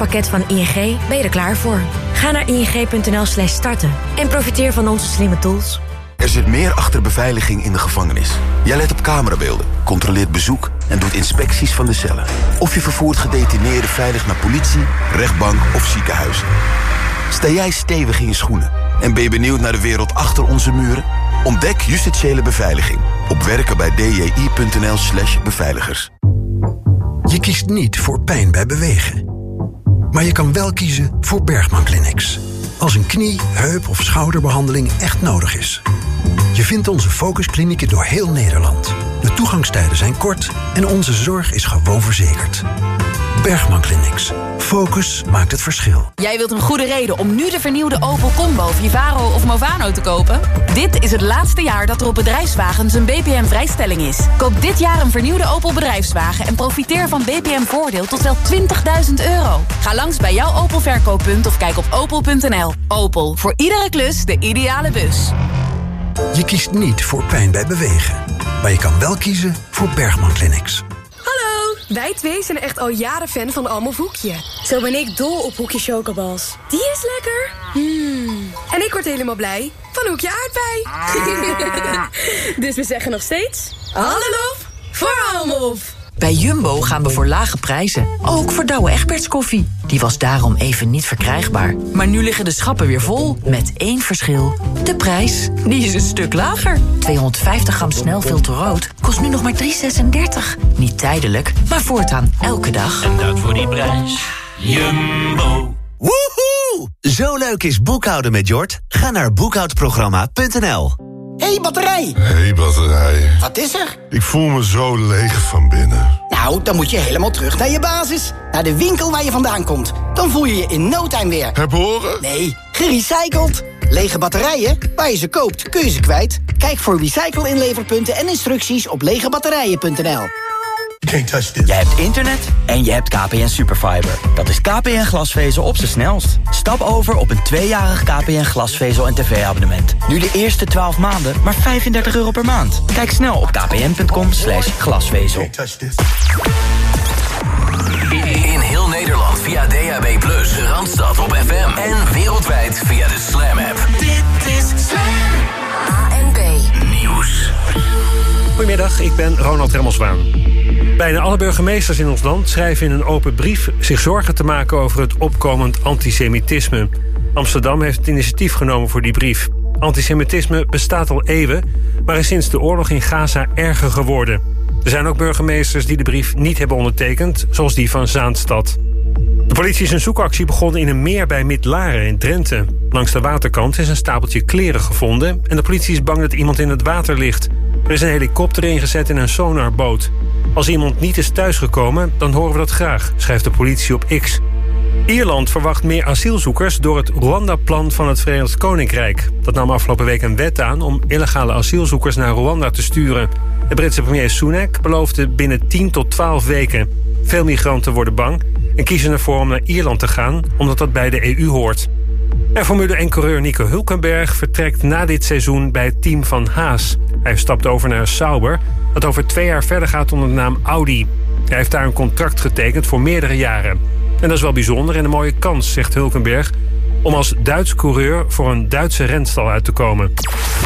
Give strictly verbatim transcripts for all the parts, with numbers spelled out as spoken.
starterpakket van I N G ben je er klaar voor. Ga naar ing.nl slash starten en profiteer van onze slimme tools. Er zit meer achter beveiliging in de gevangenis. Jij let op camerabeelden, controleert bezoek en doet inspecties van de cellen. Of je vervoert gedetineerden veilig naar politie, rechtbank of ziekenhuis. Sta jij stevig in je schoenen en ben je benieuwd naar de wereld achter onze muren? Ontdek justitiële beveiliging op werkenbijdji.nl slash beveiligers. Je kiest niet voor pijn bij bewegen. Maar je kan wel kiezen voor Bergman Clinics. Als een knie, heup of schouderbehandeling echt nodig is. Je vindt onze focusklinieken door heel Nederland. De toegangstijden zijn kort en onze zorg is gewoon verzekerd. Bergman Clinics. Focus maakt het verschil. Jij wilt een goede reden om nu de vernieuwde Opel Combo, Vivaro of Movano te kopen? Dit is het laatste jaar dat er op bedrijfswagens een B P M-vrijstelling is. Koop dit jaar een vernieuwde Opel bedrijfswagen en profiteer van B P M-voordeel tot wel twintigduizend euro. Ga langs bij jouw Opel verkooppunt of kijk op opel punt n l. Opel, voor iedere klus de ideale bus. Je kiest niet voor pijn bij bewegen. Maar je kan wel kiezen voor Bergman Clinics. Wij twee zijn echt al jaren fan van Almof Hoekje. Zo ben ik dol op Hoekje chocobals. Die is lekker. Mm. En ik word helemaal blij van Hoekje aardbei. Dus we zeggen nog steeds... Hallo voor Almof. Bij Jumbo gaan we voor lage prijzen. Ook voor Douwe Egberts koffie. Die was daarom even niet verkrijgbaar. Maar nu liggen de schappen weer vol. Met één verschil. De prijs. Die is een stuk lager. tweehonderdvijftig gram snelfilter rood kost nu nog maar drie zesendertig. Niet tijdelijk, maar voortaan elke dag. En dat voor die prijs. Jumbo. Woehoe! Zo leuk is boekhouden met Jort? Ga naar boekhoudprogramma punt n l. Hey, batterij! Hey, batterij. Wat is er? Ik voel me zo leeg van binnen. Nou, dan moet je helemaal terug naar je basis. Naar de winkel waar je vandaan komt. Dan voel je je in no time weer. Heb horen? Nee, gerecycled. Lege batterijen? Waar je ze koopt, kun je ze kwijt. Kijk voor recycle-inleverpunten en instructies op legebatterijen punt n l. Je hebt internet en je hebt K P N Superfiber. Dat is K P N glasvezel op z'n snelst. Stap over op een tweejarig K P N glasvezel en tv-abonnement. Nu de eerste twaalf maanden maar vijfendertig euro per maand. Kijk snel op kpn.com slash glasvezel. In heel Nederland via D A B plus, Randstad op F M en wereldwijd via de Slam app. Dit is Slam. A N B Nieuws. Goedemiddag, ik ben Ronald Remmelswaan. Bijna alle burgemeesters in ons land schrijven in een open brief zich zorgen te maken over het opkomend antisemitisme. Amsterdam heeft het initiatief genomen voor die brief. Antisemitisme bestaat al eeuwen, maar is sinds de oorlog in Gaza erger geworden. Er zijn ook burgemeesters die de brief niet hebben ondertekend, zoals die van Zaanstad. De politie is een zoekactie begonnen in een meer bij Midlaren in Drenthe. Langs de waterkant is een stapeltje kleren gevonden en de politie is bang dat iemand in het water ligt. Er is een helikopter ingezet en een sonarboot. Als iemand niet is thuisgekomen, dan horen we dat graag, schrijft de politie op X. Ierland verwacht meer asielzoekers door het Rwanda-plan van het Verenigd Koninkrijk. Dat nam afgelopen week een wet aan om illegale asielzoekers naar Rwanda te sturen. De Britse premier Sunak beloofde binnen tien tot twaalf weken. Veel migranten worden bang en kiezen ervoor om naar Ierland te gaan, omdat dat bij de E U hoort. En Formule één-coureur Nico Hülkenberg vertrekt na dit seizoen bij het team van Haas. Hij stapt over naar Sauber, dat over twee jaar verder gaat onder de naam Audi. Hij heeft daar een contract getekend voor meerdere jaren. En dat is wel bijzonder en een mooie kans, zegt Hülkenberg, om als Duits coureur voor een Duitse renstal uit te komen.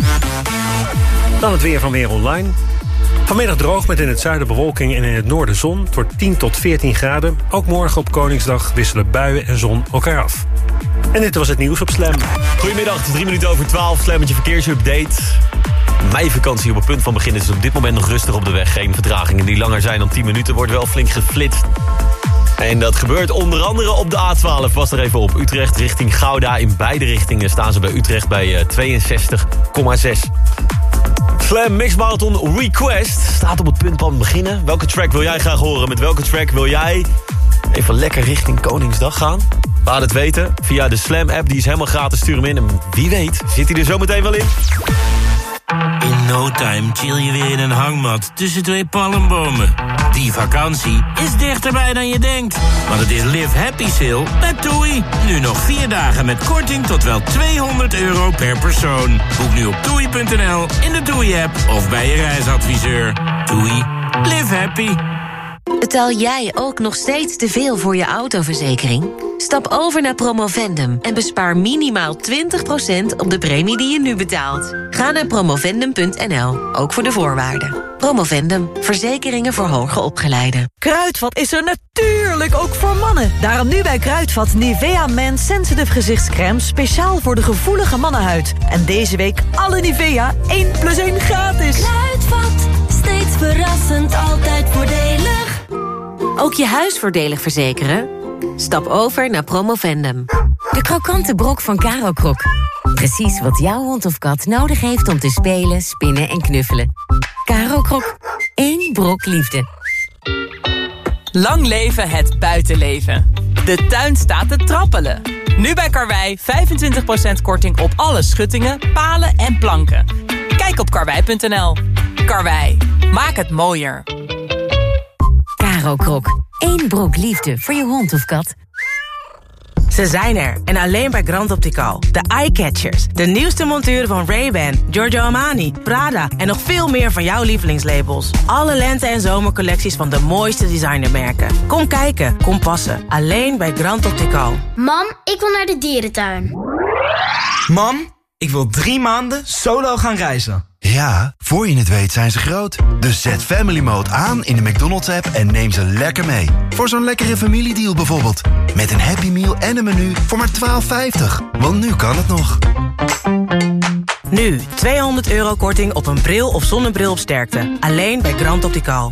Dan het weer van Weer Online. Vanmiddag droog met in het zuiden bewolking en in het noorden zon. Het wordt tien tot veertien graden. Ook morgen op Koningsdag wisselen buien en zon elkaar af. En dit was het nieuws op Slam. Goedemiddag, het is drie minuten over twaalf. Slam met je verkeersupdate. Meivakantie op het punt van beginnen is op dit moment nog rustig op de weg. Geen vertragingen die langer zijn dan tien minuten. Wordt wel flink geflitst. En dat gebeurt onder andere op de A twaalf. Pas er even op. Utrecht richting Gouda. In beide richtingen staan ze bij Utrecht bij tweeënzestig komma zes. Slam Mix Marathon Request staat op het punt van beginnen. Welke track wil jij graag horen? Met welke track wil jij even lekker richting Koningsdag gaan? Laat het weten via de Slam app. Die is helemaal gratis. Stuur hem in. En wie weet zit hij er zo meteen wel in. In no time chill je weer in een hangmat tussen twee palmbomen. Die vakantie is dichterbij dan je denkt. Want het is Live Happy Sale bij TUI. Nu nog vier dagen met korting tot wel tweehonderd euro per persoon. Boek nu op toei punt n l, in de TUI-app of bij je reisadviseur. TUI. Live happy. Betaal jij ook nog steeds te veel voor je autoverzekering? Stap over naar Promovendum en bespaar minimaal twintig procent op de premie die je nu betaalt. Ga naar promovendum punt n l, ook voor de voorwaarden. Promovendum, verzekeringen voor hoger opgeleiden. Kruidvat is er natuurlijk ook voor mannen. Daarom nu bij Kruidvat Nivea Men Sensitive gezichtscreme... speciaal voor de gevoelige mannenhuid. En deze week alle Nivea één plus één gratis. Kruidvat, steeds verrassend, altijd voordelig. Ook je huis voordelig verzekeren? Stap over naar Promovendum. De krokante brok van Caro Krok. Precies wat jouw hond of kat nodig heeft om te spelen, spinnen en knuffelen. Caro Krok. Eén brok liefde. Lang leven het buitenleven. De tuin staat te trappelen. Nu bij Karwei vijfentwintig procent korting op alle schuttingen, palen en planken. Kijk op karwei punt n l. Karwei, maak het mooier. Caro Krok. Eén brok liefde voor je hond of kat. Ze zijn er en alleen bij Grand Optical. De Eyecatchers, de nieuwste monturen van Ray-Ban, Giorgio Armani, Prada en nog veel meer van jouw lievelingslabels. Alle lente- en zomercollecties van de mooiste designermerken. Kom kijken, kom passen. Alleen bij Grand Optical. Mam, ik wil naar de dierentuin. Mam, ik wil drie maanden solo gaan reizen. Ja, voor je het weet zijn ze groot. Dus zet Family Mode aan in de McDonald's-app en neem ze lekker mee. Voor zo'n lekkere familiedeal bijvoorbeeld. Met een Happy Meal en een menu voor maar twaalf vijftig. Want nu kan het nog. Nu, tweehonderd euro korting op een bril of zonnebril op sterkte. Alleen bij Grand Optical.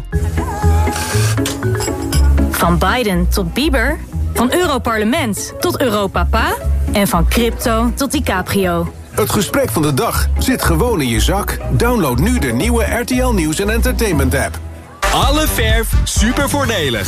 Van Biden tot Bieber. Van Europarlement tot Europapa. En van crypto tot DiCaprio. Het gesprek van de dag zit gewoon in je zak. Download nu de nieuwe R T L Nieuws en Entertainment app. Alle verf super voordelig.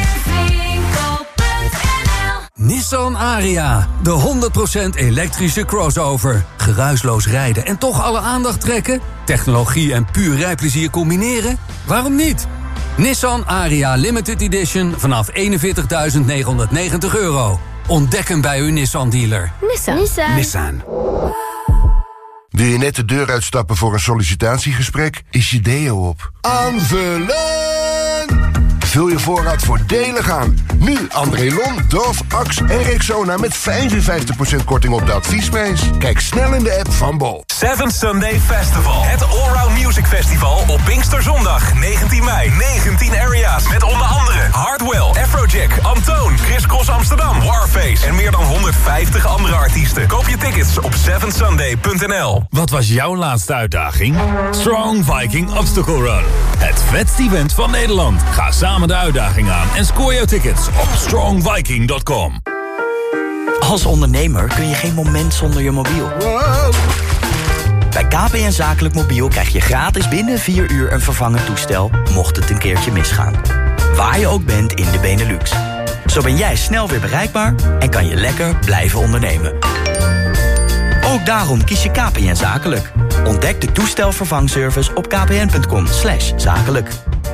Nissan Ariya, de honderd procent elektrische crossover. Geruisloos rijden en toch alle aandacht trekken? Technologie en puur rijplezier combineren? Waarom niet? Nissan Ariya Limited Edition vanaf eenenveertigduizend negenhonderdnegentig euro. Ontdek hem bij uw Nissan-dealer. Nissan. Nissan. Nissan. Wil je net de deur uitstappen voor een sollicitatiegesprek? Is je deo op? Aanvullen! Vul je voorraad voordelig aan. Nu André Lon, Dove, Axe en Rexona met vijfenvijftig procent korting op de adviesprijs. Kijk snel in de app van Bol. Seven Sunday Festival. Het Allround Music Festival op Pinksterzondag negentien mei. negentien areas met onder andere Hardwell, Afrojack, Antoon, Chris Cross Amsterdam, Warface en meer dan honderdvijftig andere artiesten. Koop je tickets op seven sunday punt n l. Wat was jouw laatste uitdaging? Strong Viking Obstacle Run. Het vetste event van Nederland. Ga samen de uitdaging aan en scoor jouw tickets op strong viking punt com. Als ondernemer kun je geen moment zonder je mobiel. Wow. Bij K P N Zakelijk Mobiel krijg je gratis binnen vier uur een vervangend toestel, mocht het een keertje misgaan. Waar je ook bent in de Benelux. Zo ben jij snel weer bereikbaar en kan je lekker blijven ondernemen. Ook daarom kies je K P N Zakelijk. Ontdek de toestelvervangservice op kpn punt com slash zakelijk.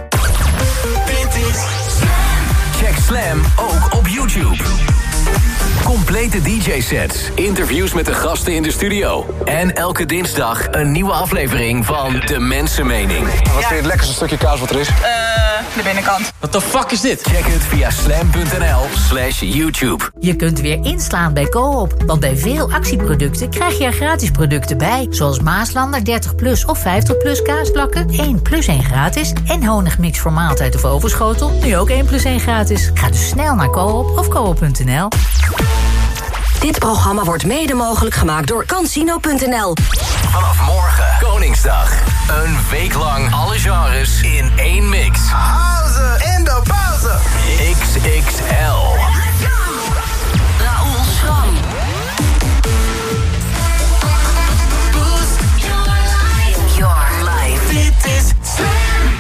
Check Slam ook op YouTube. Complete D J-sets, interviews met de gasten in de studio. En elke dinsdag een nieuwe aflevering van De Mensenmening. Wat vind je het lekkerste stukje kaas wat er is? Eh, de binnenkant. What the fuck is dit? Check het via slam punt n l slash YouTube. Je kunt weer inslaan bij Coop, want bij veel actieproducten krijg je er gratis producten bij. Zoals Maaslander dertig plus of vijftig plus kaasplakken, één plus één gratis. En honigmix voor maaltijd of overschotel, nu ook één plus één gratis. Ga dus snel naar Coop of koop punt n l. Dit programma wordt mede mogelijk gemaakt door Casino punt n l. Vanaf morgen, Koningsdag. Een week lang alle genres in één mix. Pauze in de pauze. X X L. Raoul Schram. Boost your life. Your life. Dit is Slam.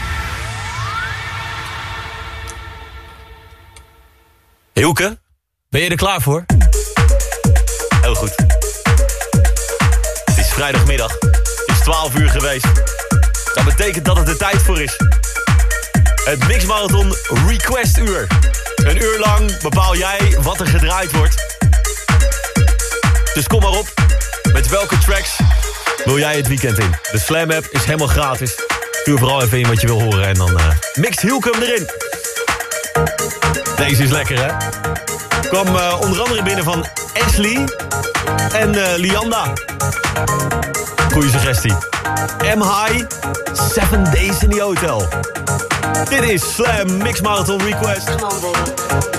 Hielke, ben je er klaar voor? Heel goed. Het is vrijdagmiddag. Het is twaalf uur geweest. Dat betekent dat het er tijd voor is. Het Mixmarathon Request Uur. Een uur lang bepaal jij wat er gedraaid wordt. Dus kom maar op. Met welke tracks wil jij het weekend in? De Slam app is helemaal gratis. Stuur vooral even in wat je wil horen en dan uh, mixt Hielke hem erin. Deze is lekker, hè? Kwam uh, onder andere binnen van Ashley en uh, Lianda. Goeie suggestie. M-High, Seven Days in the Hotel. Dit is Slam Mix Marathon Request. Come on, baby.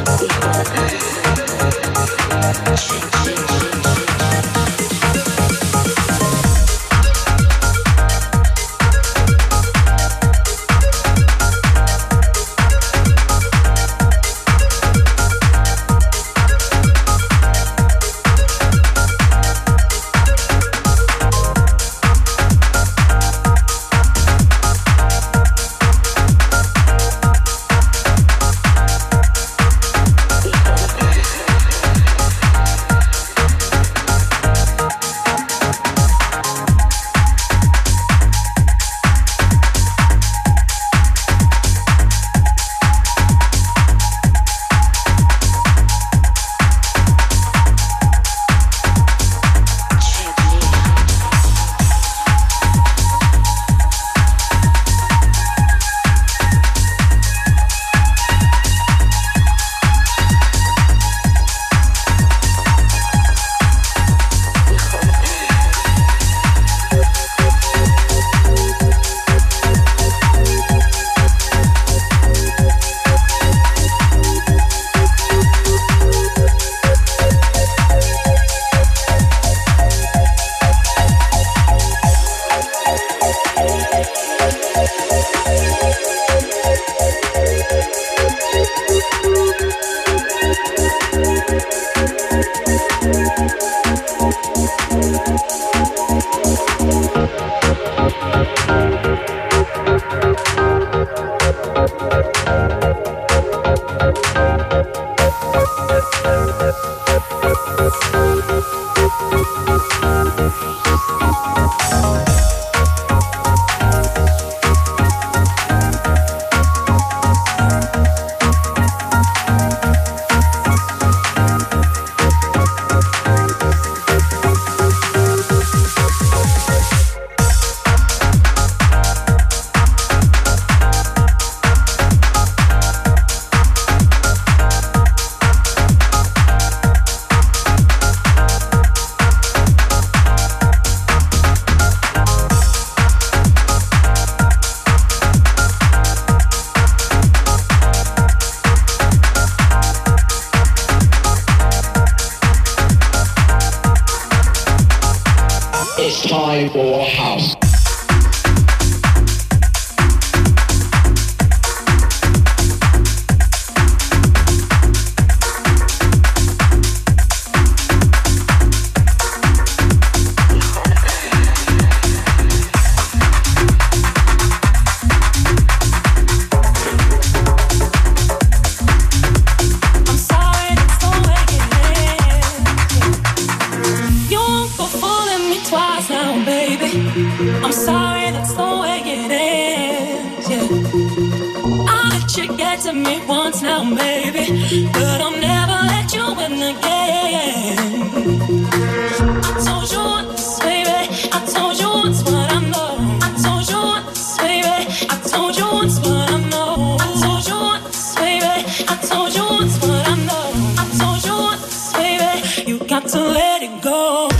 time for house. I'm sorry, that's the way it is, yeah. I'll let you get to me once now, baby, but I'll never let you win again. I told you once, baby, I told you once what I know. I told you once, baby, I told you once what I know. I told you once, baby, I told you once what I know. I told you once, baby, you got to let it go.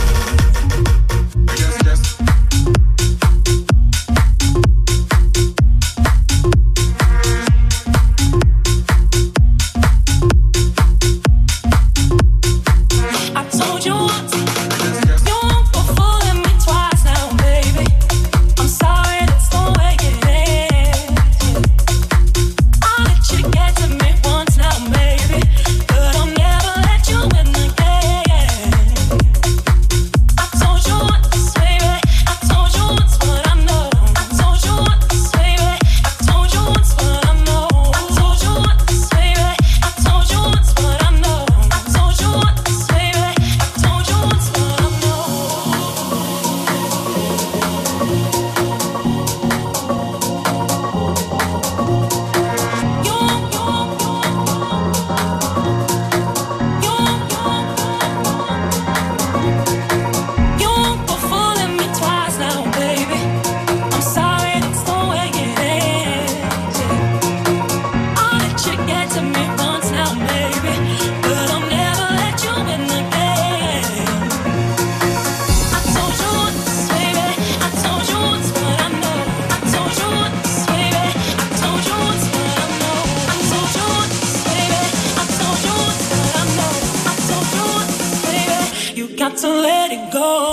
I told you got to let it go.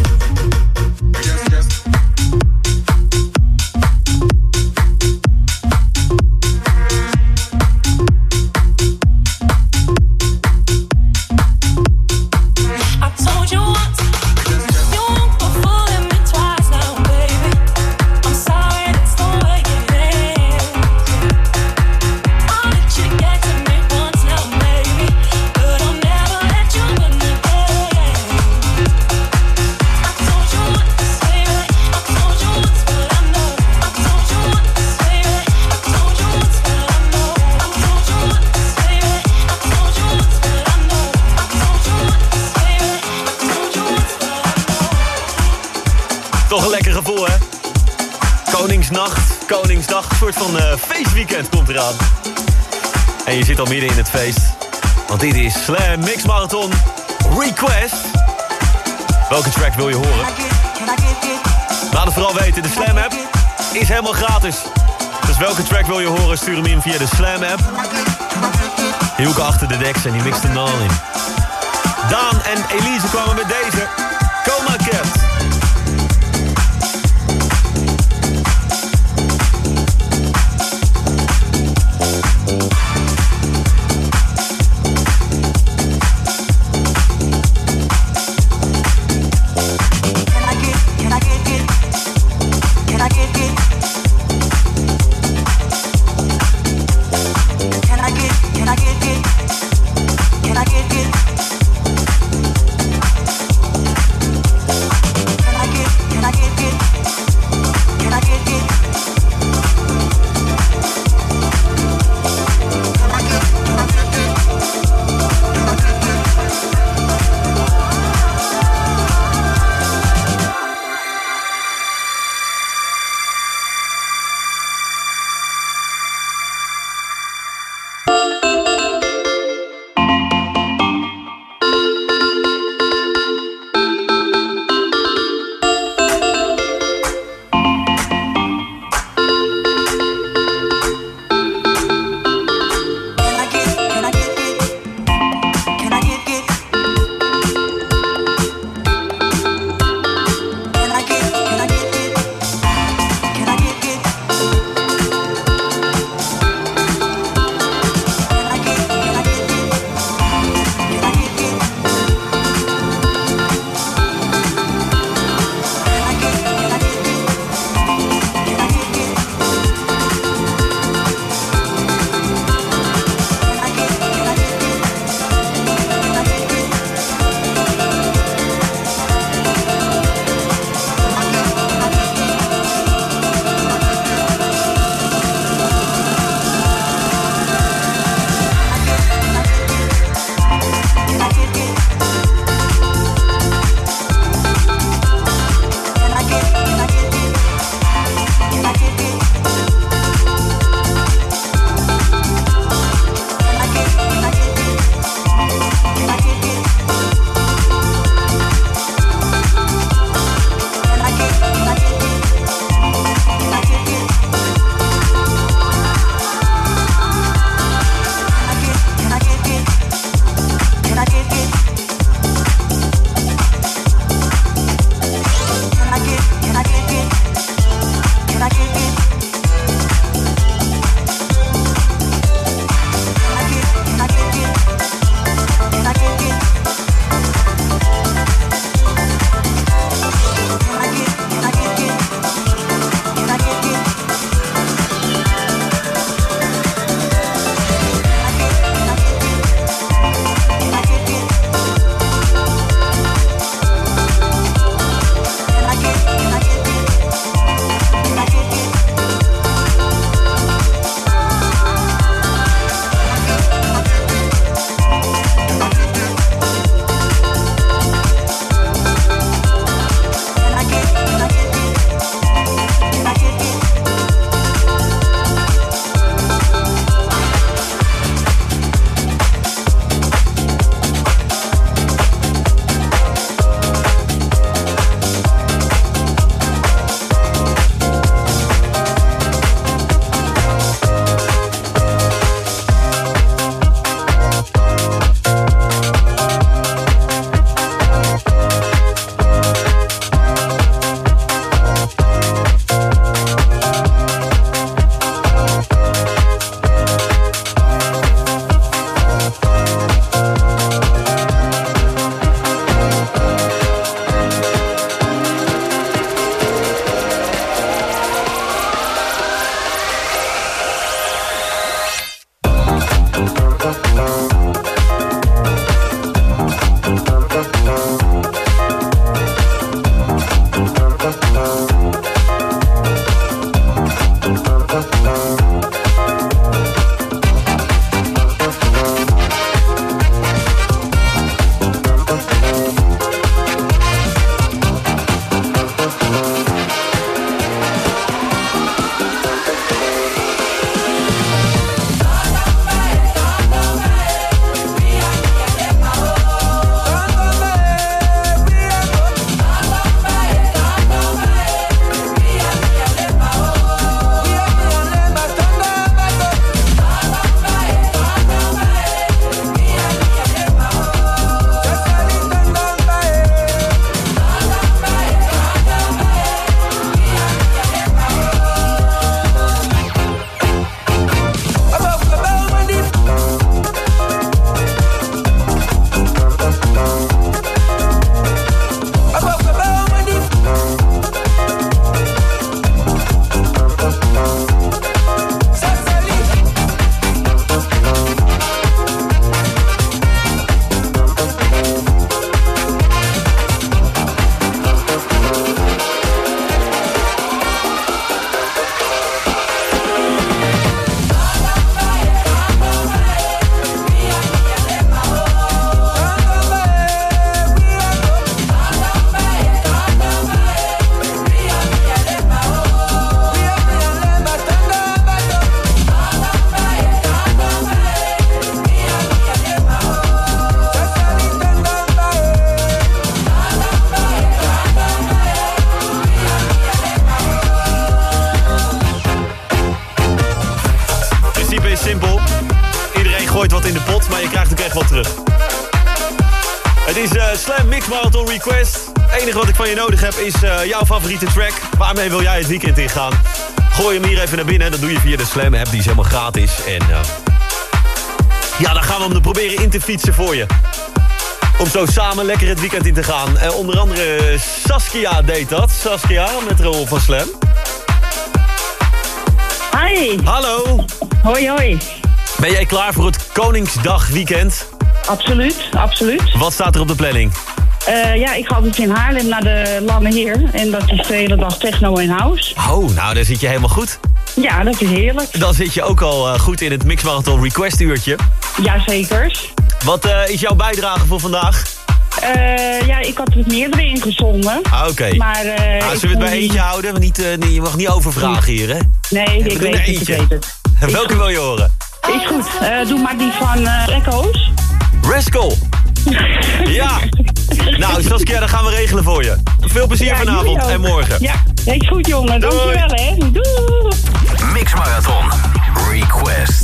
Toch een lekker gevoel, hè? Koningsnacht, Koningsdag, een soort van uh, feestweekend komt eraan. En je zit al midden in het feest. Want dit is Slam Mix Marathon Request. Welke track wil je horen? Laat het vooral weten, de Slam app is helemaal gratis. Dus welke track wil je horen, stuur hem in via de Slam app. Hielke achter de deks en die mixt hem dan in. Daan en Elise kwamen met deze. Coma Cat. Can I get it? Het is uh, Slam Mix Marathon Request. Het enige wat ik van je nodig heb is uh, jouw favoriete track. Waarmee wil jij het weekend ingaan? Gooi hem hier even naar binnen. Dat doe je via de Slam app, die is helemaal gratis. En uh, ja, dan gaan we hem er proberen in te fietsen voor je. Om zo samen lekker het weekend in te gaan. Uh, onder andere Saskia deed dat. Saskia, met rol van Slam. Hi. Hallo. Hoi, hoi. Ben jij klaar voor het Koningsdag weekend? Absoluut, absoluut. Wat staat er op de planning? Uh, ja, ik ga altijd in Haarlem naar de Lange Heer. En dat is de hele dag techno en house. Oh, nou, daar zit je helemaal goed. Ja, dat is heerlijk. Dan zit je ook al uh, goed in het Mix Marathon Request uurtje. Jazeker. Wat uh, is jouw bijdrage voor vandaag? Uh, ja, ik had het meerdere ingezongen. Ah, oké. Okay. Maar uh, ah, zullen we het bij eentje houden? Want niet, uh, niet, je mag niet overvragen hier, hè? Nee, ik weet, het, ik weet het. En welke wil je horen? Is goed. Uh, doe maar die van uh, Echo's. Rascal. Ja. Nou, Saskia, dat gaan we regelen voor je. Veel plezier ja, vanavond en morgen. Ja, is goed, jongen. Doei. Dankjewel, hè. Doei. Mix Marathon Request.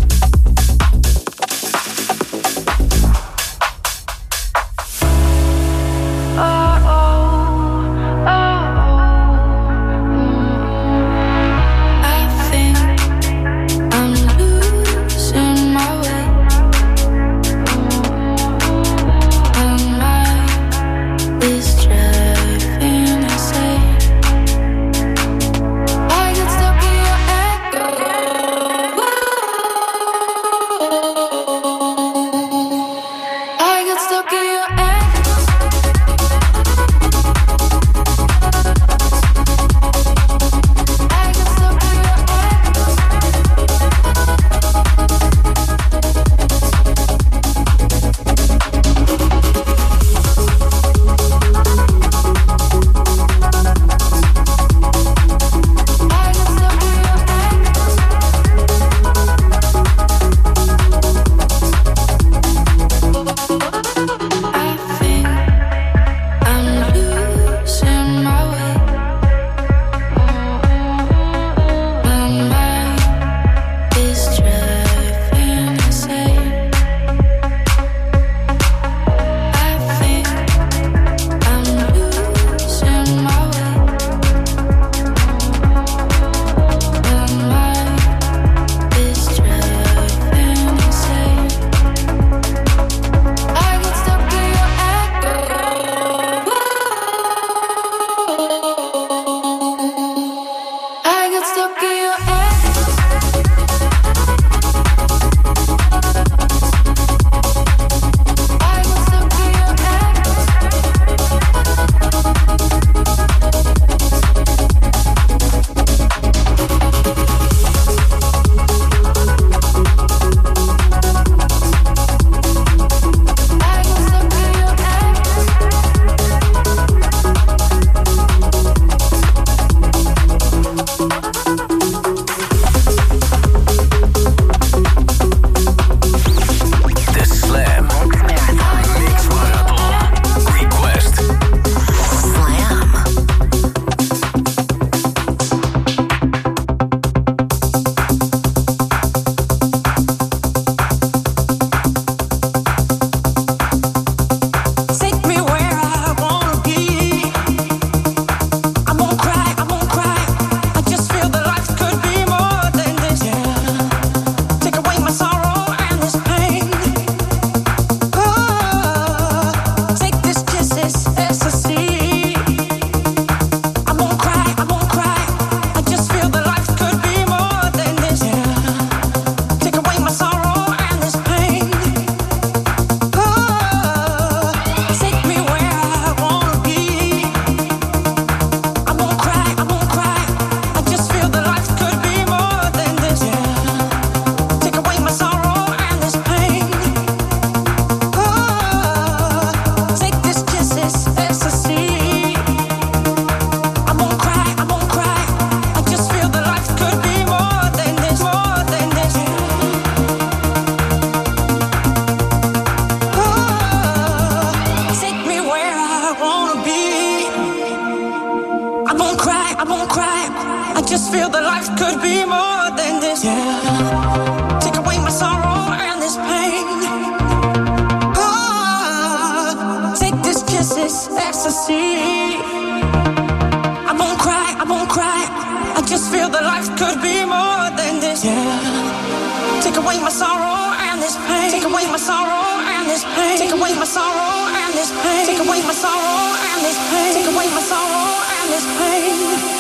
just feel that life could be more than this. Yeah. Take away my sorrow and this pain. Oh, ecstasy. I won't cry, I won't cry. I just feel that life could be more than this. Yeah. Take away my sorrow and this pain. Take away my sorrow and this pain. Take away my sorrow and this pain. Take away my sorrow and this pain. Take away my sorrow and this pain.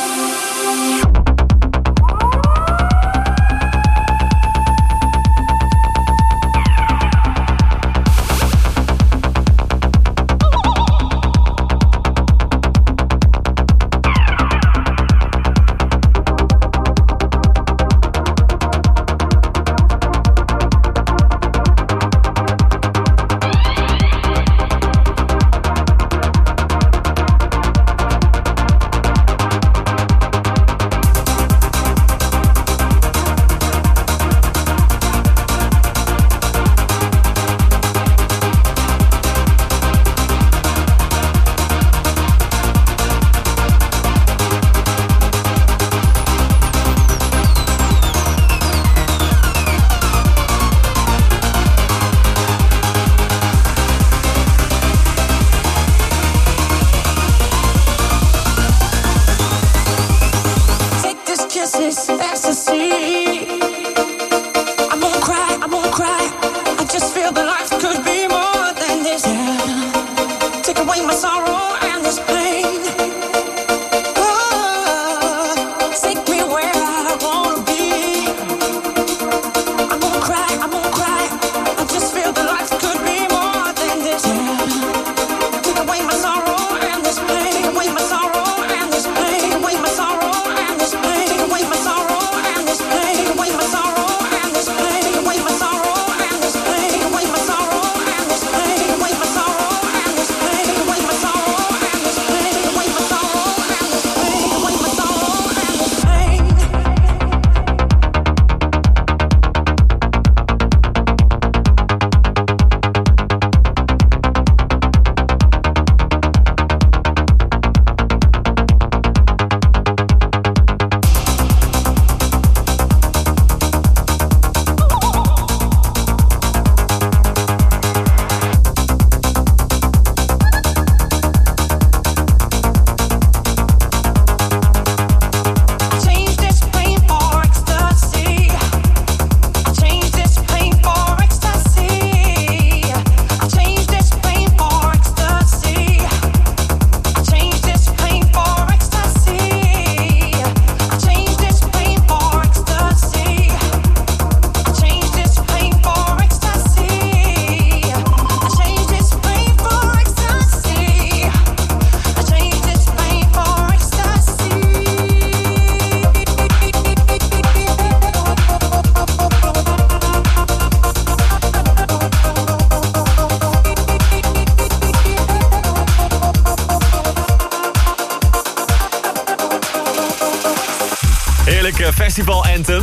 Festival Anthem.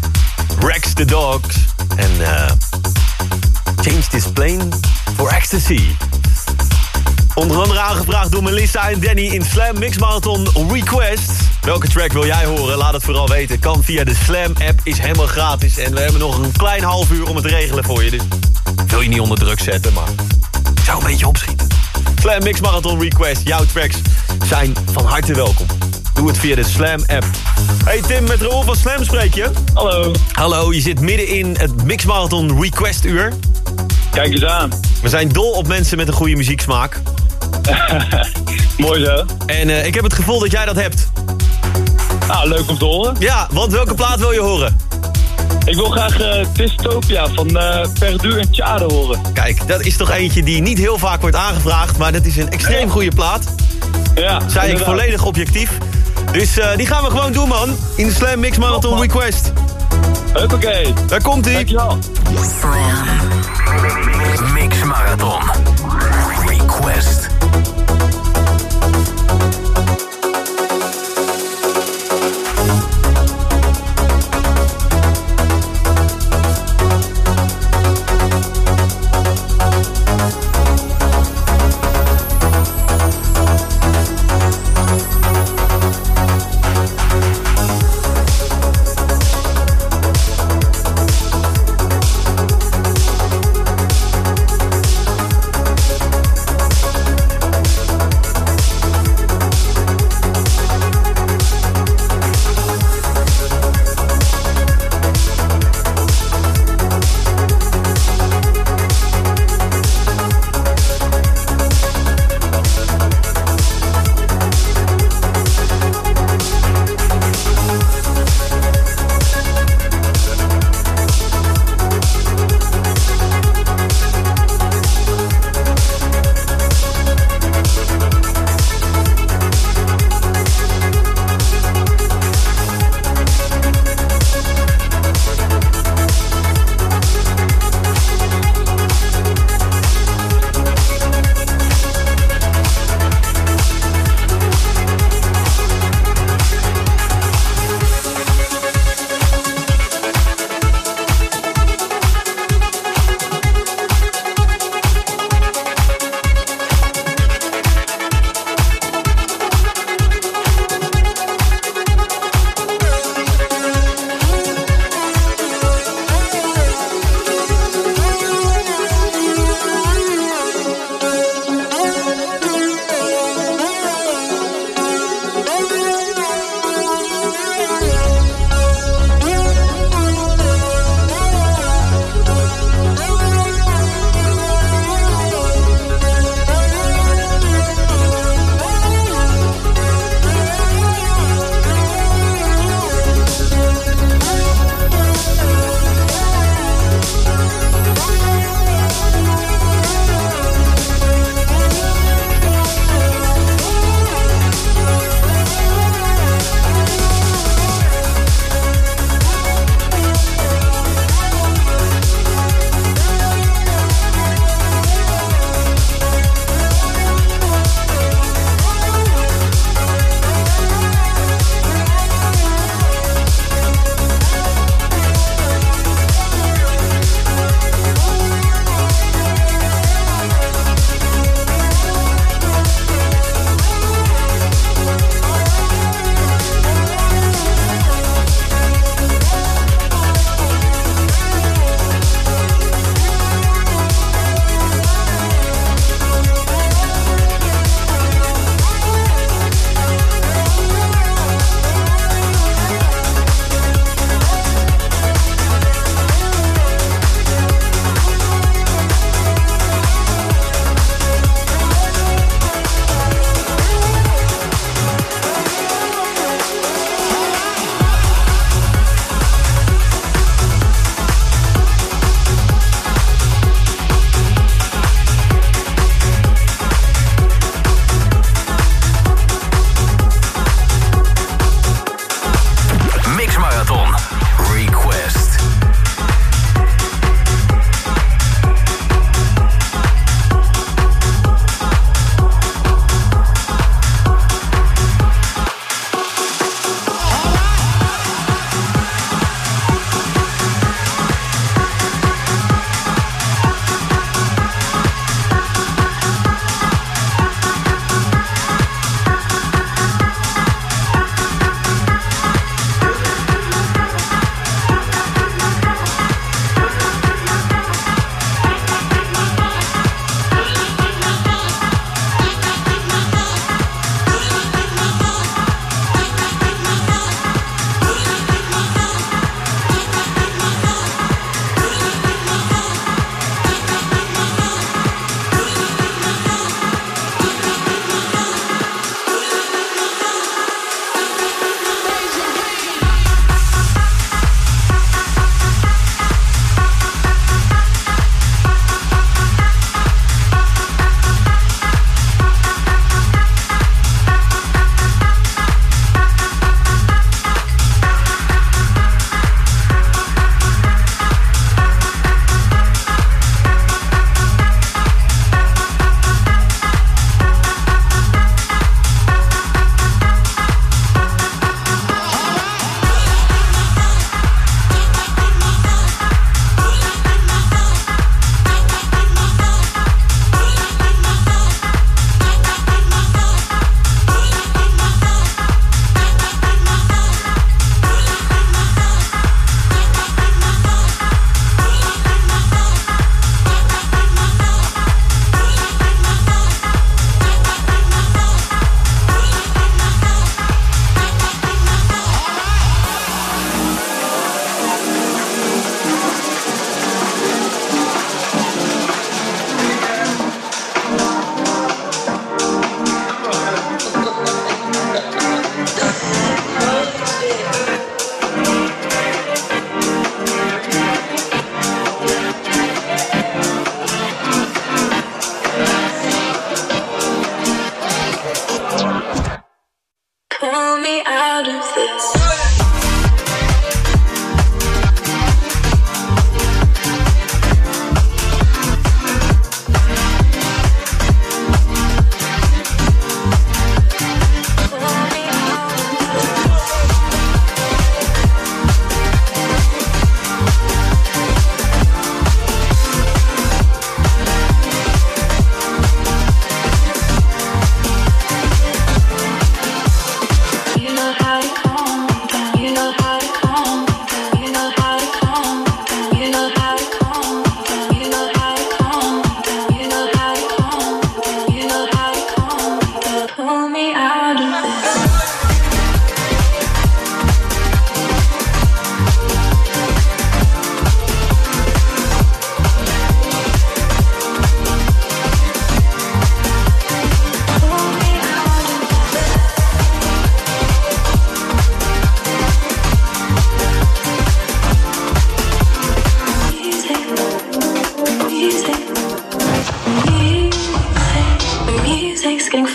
Rex the Dogs. En uh, Change This Plane for Ecstasy. Onder andere aangevraagd door Melissa en Danny in Slam Mix Marathon Request. Welke track wil jij horen? Laat het vooral weten. Kan via de Slam app, is helemaal gratis. En we hebben nog een klein half uur om het te regelen voor je. Dus wil je niet onder druk zetten, maar ik zou een beetje opschieten. Slam Mix Marathon Request. Jouw tracks zijn van harte welkom. Doe het via de Slam app. Hey Tim, met Raoul van Slam spreek je. Hallo. Hallo, je zit midden in het Mix Marathon Request uur. Kijk eens aan. We zijn dol op mensen met een goede muzieksmaak. Mooi zo. En uh, ik heb het gevoel dat jij dat hebt. Nou, leuk om te horen. Ja, want welke plaat wil je horen? Ik wil graag uh, Dystopia van uh, Perdu en Tjade horen. Kijk, dat is toch eentje die niet heel vaak wordt aangevraagd, maar dat is een extreem goede plaat. Ja, Zei ik volledig objectief. Dus uh, die gaan we gewoon doen, man. In de Slam Mix Marathon oh, Request. Oké. Daar komt-ie. Dankjewel. Slam Mix Marathon Request.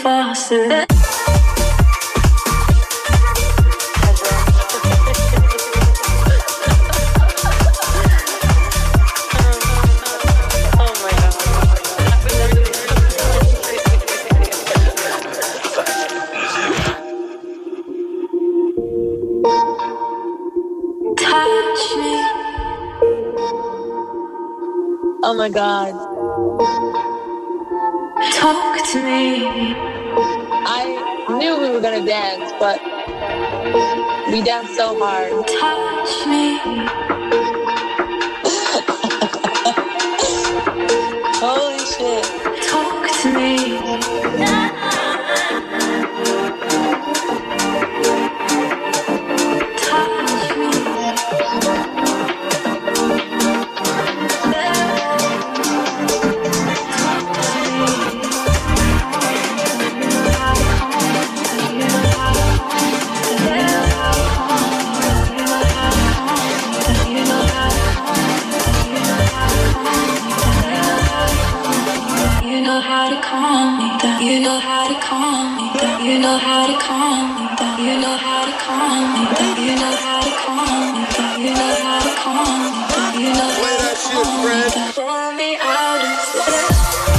faster. Oh my God. Talk to me. I knew we were gonna dance, but we danced so hard. Touch me. Holy shit. Talk to me. You know how to calm me down. You know how to calm me down. You know how to calm me down. You know how to calm me down. You know how to calm me down. You know how to calm me down. You know how to calm me down. Pull me out of this.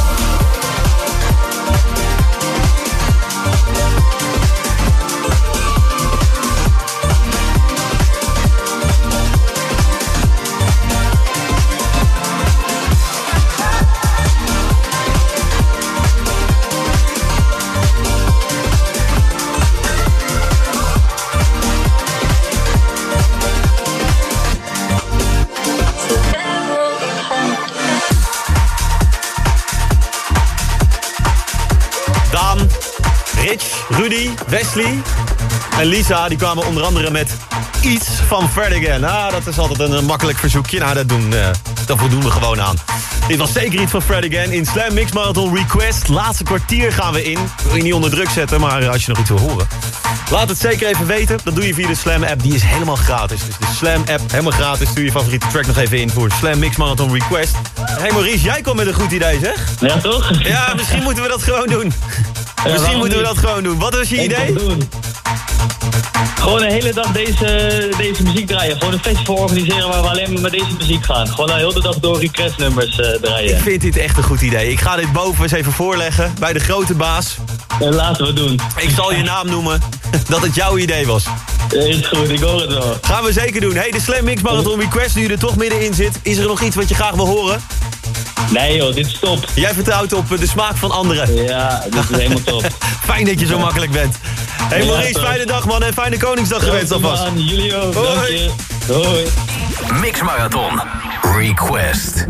Rudy, Wesley en Lisa, die kwamen onder andere met iets van Fred Again. Ah, dat is altijd een, een makkelijk verzoekje. Nou, dat doen, uh, dat voldoen we gewoon aan. Dit was zeker iets van Fred Again in Slam Mix Marathon Request. Laatste kwartier gaan we in. Ik wil je niet onder druk zetten, maar als je nog iets wil horen, laat het zeker even weten. Dat doe je via de Slam app, die is helemaal gratis. Dus de Slam app, helemaal gratis. Stuur je favoriete track nog even in voor Slam Mix Marathon Request. Hey Maurice, jij kwam met een goed idee, zeg? Ja, toch? Ja, misschien moeten we dat gewoon doen. Ja, misschien moeten we dat gewoon doen. Wat was je idee? Gewoon de hele dag deze, deze muziek draaien. Gewoon een festival organiseren waar we alleen maar met deze muziek gaan. Gewoon de hele dag door requestnummers uh, draaien. Ik vind dit echt een goed idee. Ik ga dit boven eens even voorleggen bij de grote baas. Ja, laten we doen. Ik zal je naam noemen dat het jouw idee was. Ja, is goed, ik hoor het wel. Gaan we zeker doen. Hey, de Slam Mix Marathon Request, nu je er toch middenin zit. Is er nog iets wat je graag wil horen? Nee joh, dit is top. Jij vertrouwt op de smaak van anderen. Ja, dit is helemaal top. Fijn dat je zo makkelijk bent. Hey Maurice, ja, fijne dag man en fijne Koningsdag gewenst alvast. Jullie ook, dank je. Hoi. Mix Marathon Request.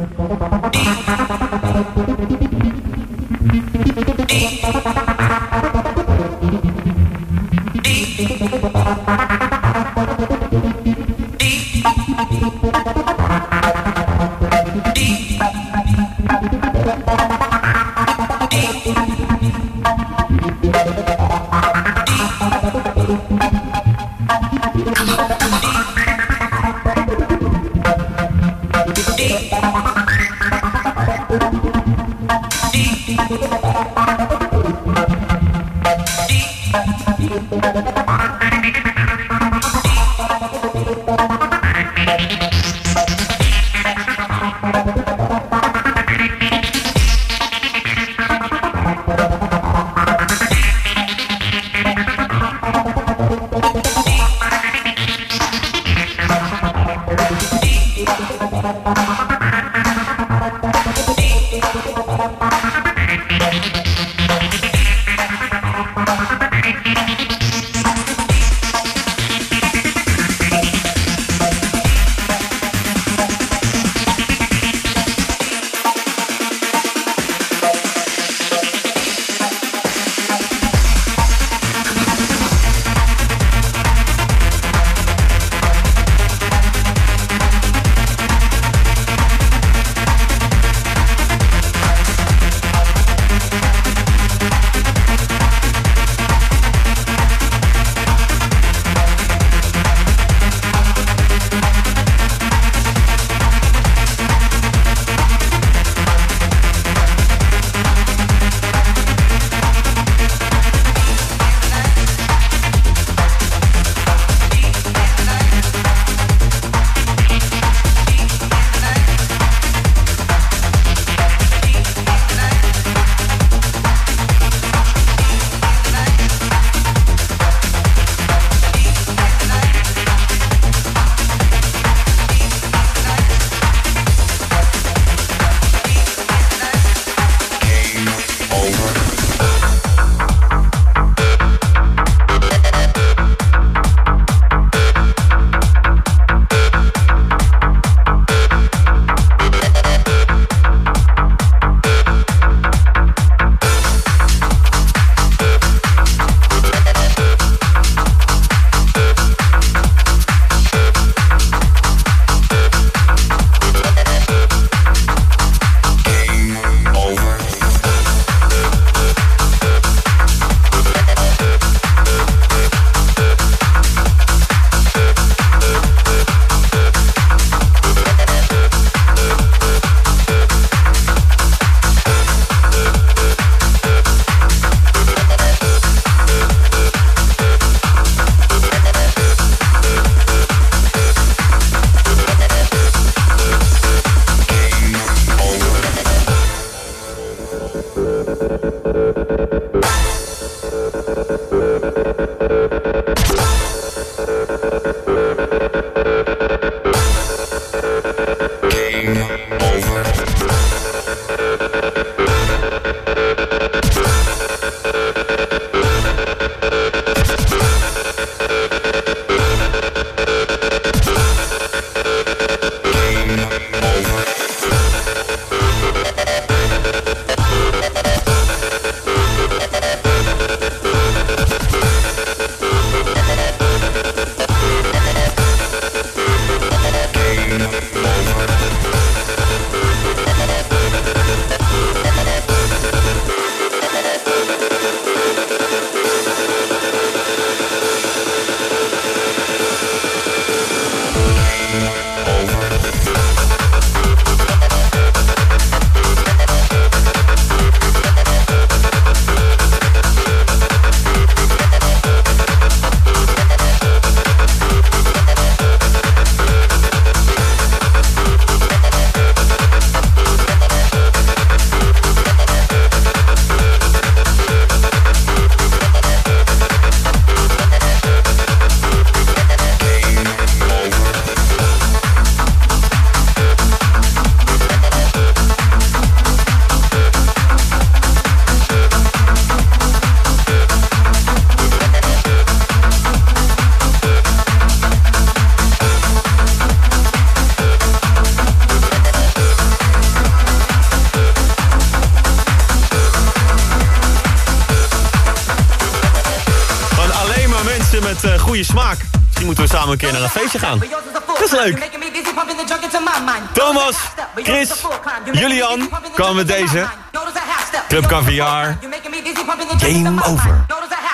heeft uh, goede smaak. Misschien moeten we samen een keer naar een feestje gaan. Dat is leuk. Thomas, Chris, Julian, komen met deze. Club Caviar. Game over.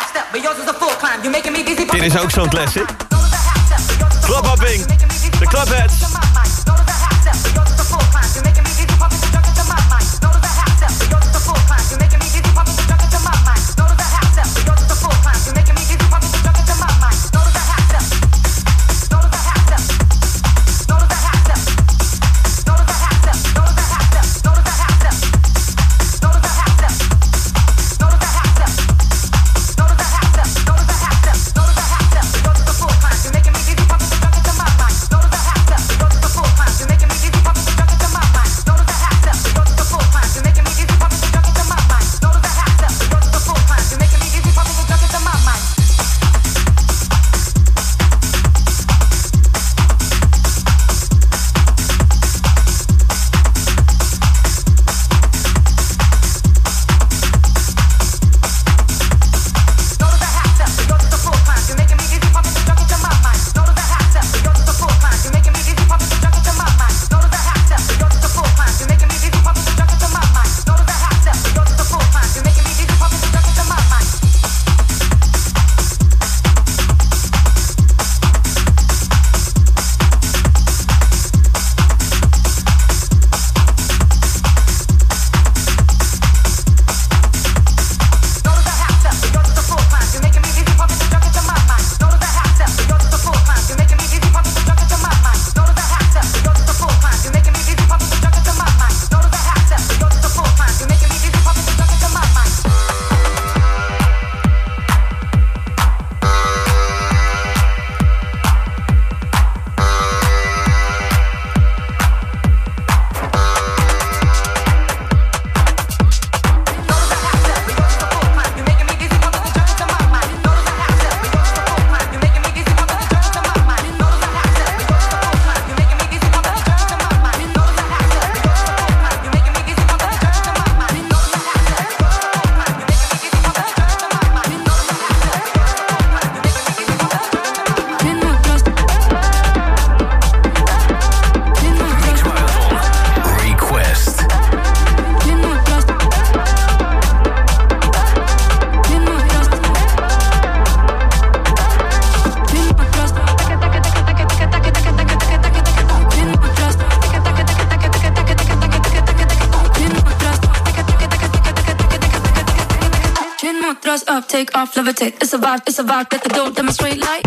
Dit is ook zo'n classic. Clubhopping. De Clubheads. Take off, levitate. It's a vibe, it's a vibe that the don't demonstrate like.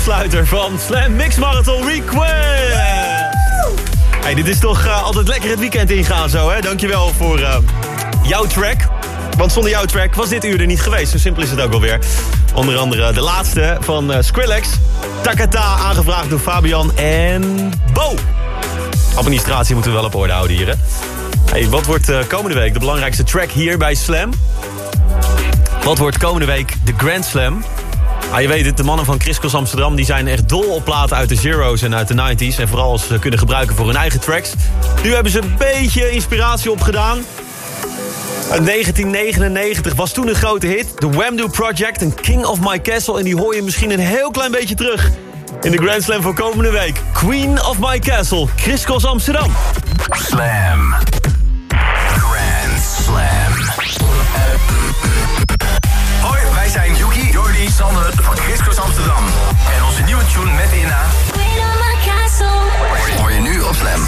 afsluiter van Slam Mix Marathon Request. Hey, dit is toch uh, altijd lekker het weekend ingaan zo, hè? Dankjewel voor uh, jouw track. Want zonder jouw track was dit uur er niet geweest. Zo simpel is het ook alweer. Onder andere de laatste van uh, Skrillex. Takata, aangevraagd door Fabian en Bo. Administratie moeten we wel op orde houden hier, hè? Hey, wat wordt uh, komende week de belangrijkste track hier bij Slam? Wat wordt komende week de Grand Slam? Ah, je weet het, de mannen van Chris Cross Amsterdam die zijn echt dol op platen uit de zero's en uit de nineties. En vooral als ze kunnen gebruiken voor hun eigen tracks. Nu hebben ze een beetje inspiratie opgedaan. Uit negentien negenennegentig was toen een grote hit. The Wham-Do Project en King of My Castle. En die hoor je misschien een heel klein beetje terug in de Grand Slam voor komende week. Queen of My Castle, Chris Cross Amsterdam. Slam. Grand Slam. Hoi, wij zijn Yuki, Jordi, Sander van Chris Cross Amsterdam. En onze nieuwe tune met Inna hoor je nu op Slam.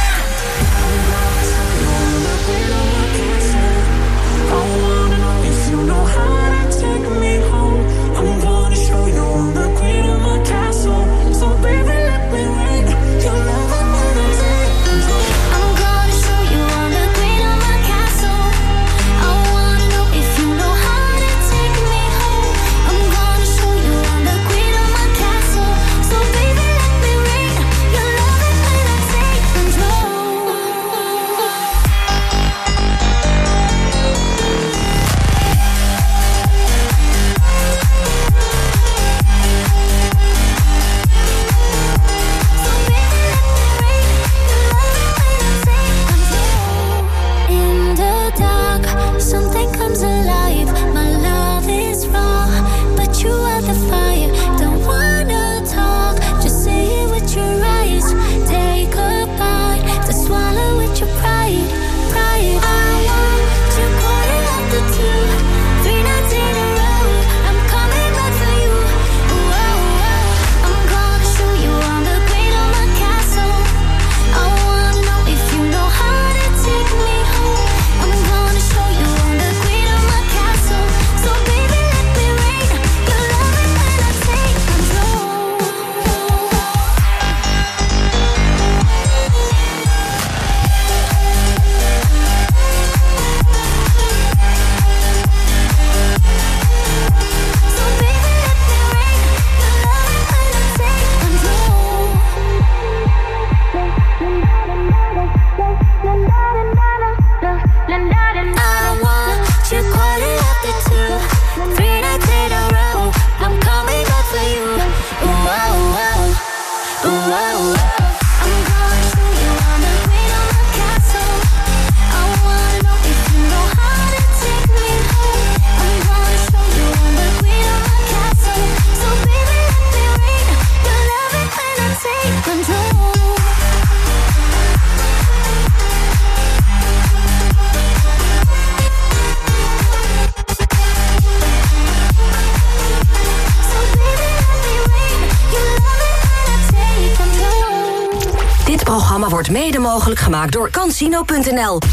Wordt mede mogelijk gemaakt door Cansino punt n l.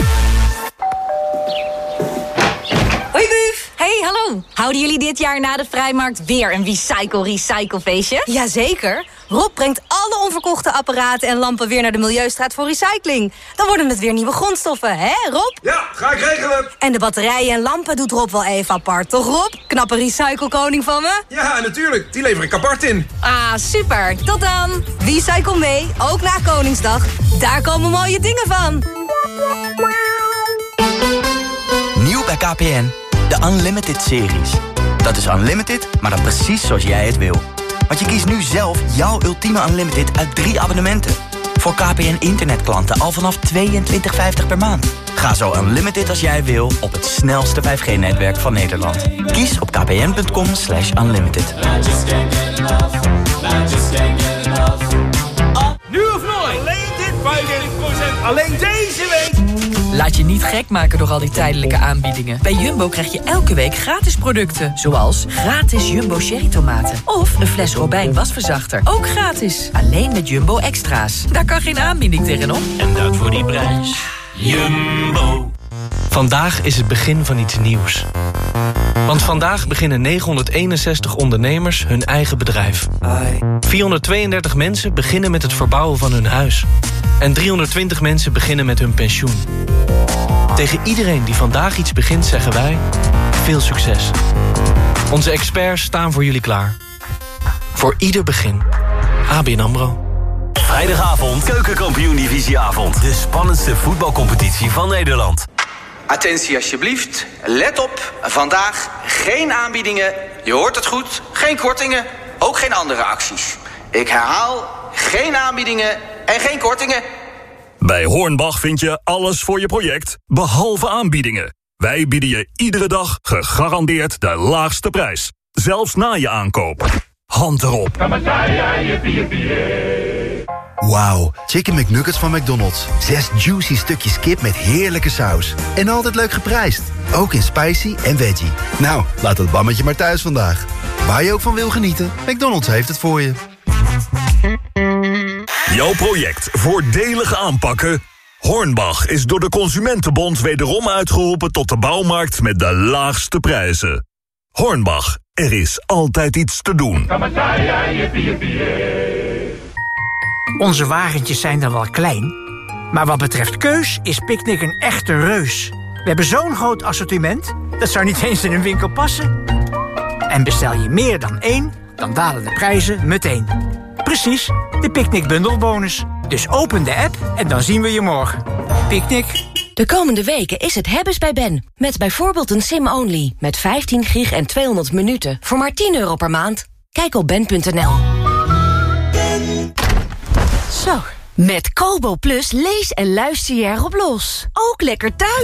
Hoi Buf! Hey, hallo! Houden jullie dit jaar na de Vrijmarkt weer een Recycle-Recycle feestje? Jazeker! Rob brengt alle onverkochte apparaten en lampen weer naar de Milieustraat voor recycling. Dan worden het weer nieuwe grondstoffen, hè Rob? Ja, ga ik regelen! En de batterijen en lampen doet Rob wel even apart, toch Rob? Knappe recyclekoning van me? Ja, natuurlijk. Die lever ik apart in. Ah, super. Tot dan! Recycle mee, ook na Koningsdag. Daar komen mooie dingen van. Nieuw bij K P N, de Unlimited series. Dat is unlimited, maar dan precies zoals jij het wil. Want je kiest nu zelf jouw ultieme unlimited uit drie abonnementen. Voor K P N internetklanten al vanaf tweeëntwintig vijftig per maand. Ga zo unlimited als jij wil op het snelste vijf G netwerk van Nederland. Kies op kpn.com slash unlimited. Nu of nooit? Alleen dit vijfendertig procent. Alleen deze week. Laat je niet gek maken door al die tijdelijke aanbiedingen. Bij Jumbo krijg je elke week gratis producten. Zoals gratis Jumbo Cherry tomaten. Of een fles Robijn wasverzachter. Ook gratis. Alleen met Jumbo Extra's. Daar kan geen aanbieding tegenop. En dat voor die prijs. Jumbo. Vandaag is het begin van iets nieuws. Want vandaag beginnen negenhonderdeenenzestig ondernemers hun eigen bedrijf. vierhonderdtweeëndertig mensen beginnen met het verbouwen van hun huis. En driehonderdtwintig mensen beginnen met hun pensioen. Tegen iedereen die vandaag iets begint zeggen wij: veel succes. Onze experts staan voor jullie klaar. Voor ieder begin. A B N AMRO. Vrijdagavond, Keukenkampioen-divisieavond. De spannendste voetbalcompetitie van Nederland. Attentie alsjeblieft, let op, vandaag geen aanbiedingen, je hoort het goed, geen kortingen, ook geen andere acties. Ik herhaal, geen aanbiedingen en geen kortingen. Bij Hornbach vind je alles voor je project, behalve aanbiedingen. Wij bieden je iedere dag gegarandeerd de laagste prijs. Zelfs na je aankoop. Hand erop. Wauw, Chicken McNuggets van McDonald's. Zes juicy stukjes kip met heerlijke saus. En altijd leuk geprijsd. Ook in spicy en veggie. Nou, laat het bammetje maar thuis vandaag. Waar je ook van wil genieten, McDonald's heeft het voor je. Jouw project voordelig aanpakken? Hornbach is door de Consumentenbond wederom uitgeroepen tot de bouwmarkt met de laagste prijzen. Hornbach, er is altijd iets te doen. Onze wagentjes zijn dan wel klein, maar wat betreft keus is Picnic een echte reus. We hebben zo'n groot assortiment, dat zou niet eens in een winkel passen. En bestel je meer dan één, dan dalen de prijzen meteen. Precies, de Picnic bundelbonus. Dus open de app en dan zien we je morgen. Picnic. De komende weken is het hebben's bij Ben. Met bijvoorbeeld een sim-only met vijftien gig en tweehonderd minuten voor maar tien euro per maand. Kijk op ben punt n l. Zo, met Kobo Plus lees en luister je erop los. Ook lekker thuis.